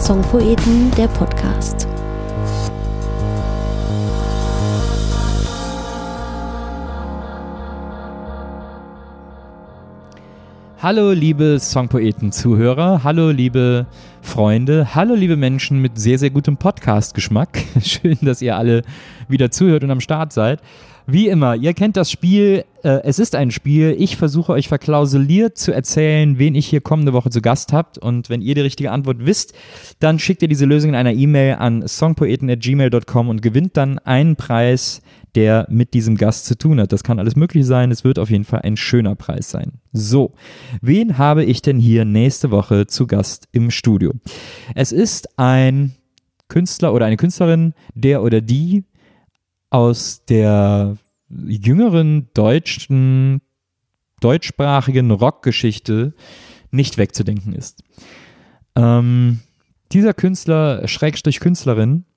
Songpoeten, der Podcast. Hallo liebe Songpoeten-Zuhörer, hallo liebe Freunde, hallo liebe Menschen mit sehr, sehr gutem Podcast-Geschmack. Schön, dass ihr alle wieder zuhört und am Start seid. Wie immer, ihr kennt das Spiel, es ist ein Spiel, ich versuche euch verklausuliert zu erzählen, wen ich hier kommende Woche zu Gast habt, und wenn ihr die richtige Antwort wisst, dann schickt ihr diese Lösung in einer E-Mail an songpoeten@gmail.com und gewinnt dann einen Preis, der mit diesem Gast zu tun hat. Das kann alles möglich sein, es wird auf jeden Fall ein schöner Preis sein. So, wen habe ich denn hier nächste Woche zu Gast im Studio? Es ist ein Künstler oder eine Künstlerin, der oder die aus der jüngeren deutschsprachigen Rockgeschichte nicht wegzudenken ist. Dieser Künstler, Schrägstrich Künstlerin,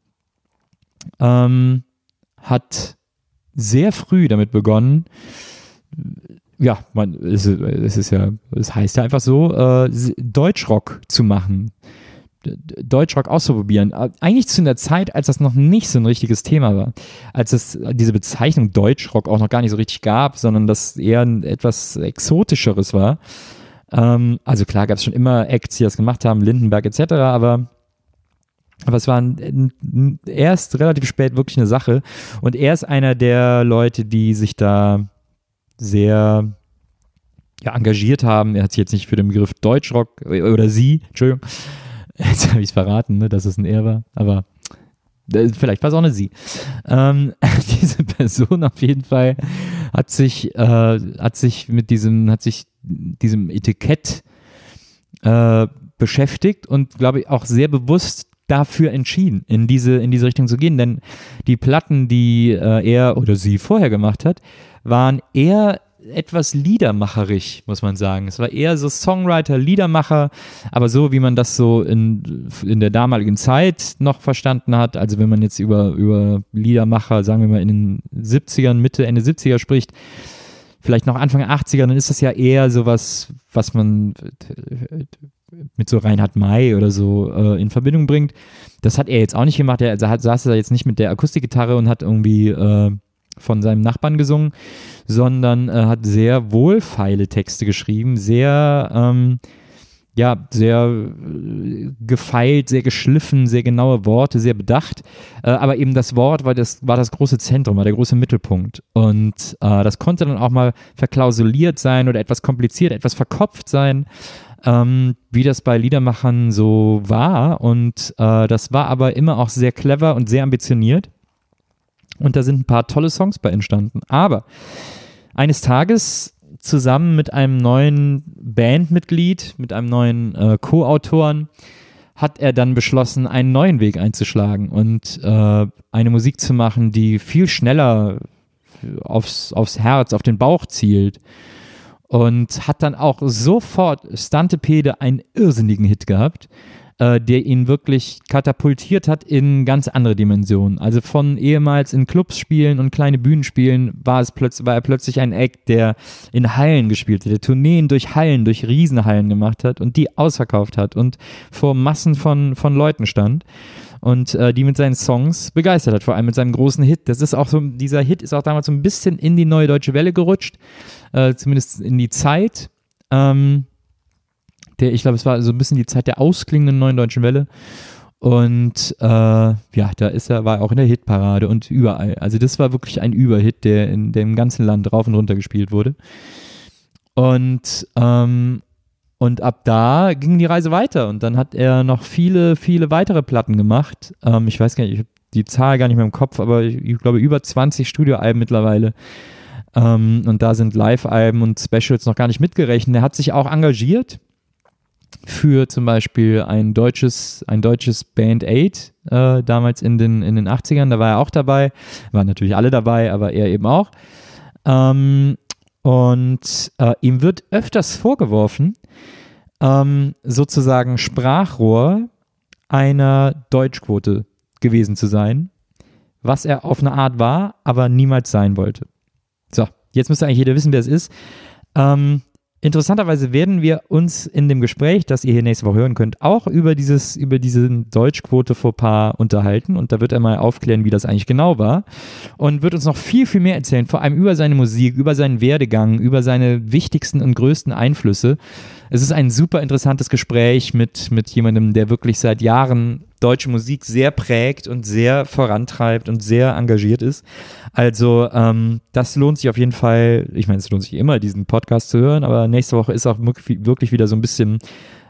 hat sehr früh damit begonnen, ja, es heißt ja einfach so, Deutschrock zu machen. Deutschrock auszuprobieren. Eigentlich zu einer Zeit, als das noch nicht so ein richtiges Thema war. Als es diese Bezeichnung Deutschrock auch noch gar nicht so richtig gab, sondern das eher ein etwas Exotischeres war. Also klar gab es schon immer Acts, die das gemacht haben, Lindenberg etc., aber es war erst relativ spät wirklich eine Sache, und er ist einer der Leute, die sich da sehr engagiert haben. Er hat sich jetzt nicht für den Begriff Deutschrock oder sie, Entschuldigung, jetzt habe ich es verraten, ne, dass es ein Er war, aber vielleicht war es auch eine Sie. Diese Person auf jeden Fall hat sich mit diesem Etikett beschäftigt und, glaube ich, auch sehr bewusst dafür entschieden, in diese Richtung zu gehen, denn die Platten, die er oder sie vorher gemacht hat, waren eher etwas liedermacherig, muss man sagen. Es war eher so Songwriter, Liedermacher, aber so, wie man das so in der damaligen Zeit noch verstanden hat. Also wenn man jetzt über Liedermacher, sagen wir mal in den 70ern, Mitte, Ende 70er spricht, vielleicht noch Anfang 80er, dann ist das ja eher sowas, was man mit so Reinhard May oder so in Verbindung bringt. Das hat er jetzt auch nicht gemacht. Er saß da jetzt nicht mit der Akustikgitarre und hat irgendwie von seinem Nachbarn gesungen, sondern hat sehr wohlfeile Texte geschrieben, sehr gefeilt, sehr geschliffen, sehr genaue Worte, sehr bedacht, aber eben das Wort war das große Zentrum, war der große Mittelpunkt, und das konnte dann auch mal verklausuliert sein oder etwas kompliziert, etwas verkopft sein, wie das bei Liedermachern so war, und das war aber immer auch sehr clever und sehr ambitioniert. Und da sind ein paar tolle Songs bei entstanden. Aber eines Tages zusammen mit einem neuen Bandmitglied, mit einem neuen Co-Autoren, hat er dann beschlossen, einen neuen Weg einzuschlagen und eine Musik zu machen, die viel schneller aufs Herz, auf den Bauch zielt. Und hat dann auch sofort Stantepede einen irrsinnigen Hit gehabt, der ihn wirklich katapultiert hat in ganz andere Dimensionen. Also von ehemals in Clubs spielen und kleine Bühnen spielen, war er plötzlich ein Act, der in Hallen gespielt hat, der Tourneen durch Hallen, durch Riesenhallen gemacht hat und die ausverkauft hat und vor Massen von Leuten stand und die mit seinen Songs begeistert hat, vor allem mit seinem großen Hit. Das ist auch so, dieser Hit ist auch damals so ein bisschen in die Neue Deutsche Welle gerutscht, zumindest in die Zeit. Ich glaube, es war so ein bisschen die Zeit der ausklingenden Neuen Deutschen Welle, und da war er auch in der Hitparade und überall. Also das war wirklich ein Überhit, der in dem ganzen Land rauf und runter gespielt wurde. Und ab da ging die Reise weiter, und dann hat er noch viele, viele weitere Platten gemacht. Ich weiß gar nicht, ich habe die Zahl gar nicht mehr im Kopf, aber ich glaube über 20 Studioalben mittlerweile. Und da sind Live-Alben und Specials noch gar nicht mitgerechnet. Er hat sich auch engagiert für zum Beispiel ein deutsches Band Aid, damals in den 80ern, da war er auch dabei, waren natürlich alle dabei, aber er eben auch. Und ihm wird öfters vorgeworfen, sozusagen Sprachrohr einer Deutschquote gewesen zu sein, was er auf eine Art war, aber niemals sein wollte. So, jetzt müsste eigentlich jeder wissen, wer es ist. interessanterweise werden wir uns in dem Gespräch, das ihr hier nächste Woche hören könnt, auch über diesen Deutschquote-Fauxpas unterhalten und da wird er mal aufklären, wie das eigentlich genau war und wird uns noch viel, viel mehr erzählen, vor allem über seine Musik, über seinen Werdegang, über seine wichtigsten und größten Einflüsse. Es ist ein super interessantes Gespräch mit jemandem, der wirklich seit Jahren deutsche Musik sehr prägt und sehr vorantreibt und sehr engagiert ist. Also das lohnt sich auf jeden Fall, ich meine, es lohnt sich immer, diesen Podcast zu hören, aber nächste Woche ist auch wirklich wieder so ein bisschen,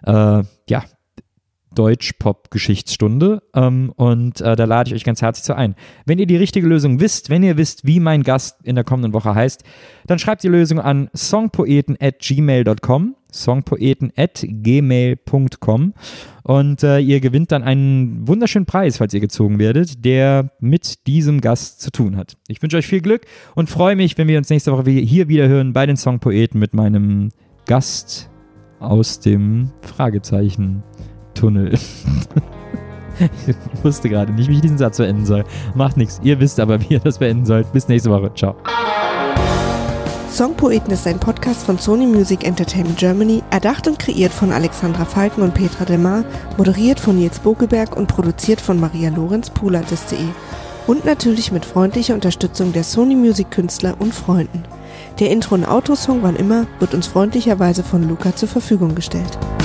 Deutsch-Pop-Geschichtsstunde und da lade ich euch ganz herzlich zu ein. Wenn ihr die richtige Lösung wisst, wenn ihr wisst, wie mein Gast in der kommenden Woche heißt, dann schreibt die Lösung an songpoeten@gmail.com songpoeten@gmail.com und ihr gewinnt dann einen wunderschönen Preis, falls ihr gezogen werdet, der mit diesem Gast zu tun hat. Ich wünsche euch viel Glück und freue mich, wenn wir uns nächste Woche hier wieder hören bei den Songpoeten mit meinem Gast aus dem Fragezeichen-Tunnel. Ich wusste gerade nicht, wie ich diesen Satz beenden soll. Macht nichts, ihr wisst aber, wie ihr das beenden sollt. Bis nächste Woche. Ciao. Songpoeten ist ein Podcast von Sony Music Entertainment Germany, erdacht und kreiert von Alexandra Falken und Petra Delmar, moderiert von Nils Bokelberg und produziert von Maria Lorenz, Poolartist.de. Und natürlich mit freundlicher Unterstützung der Sony Music Künstler und Freunden. Der Intro- und Outro-Song Wann immer wird uns freundlicherweise von Luca zur Verfügung gestellt.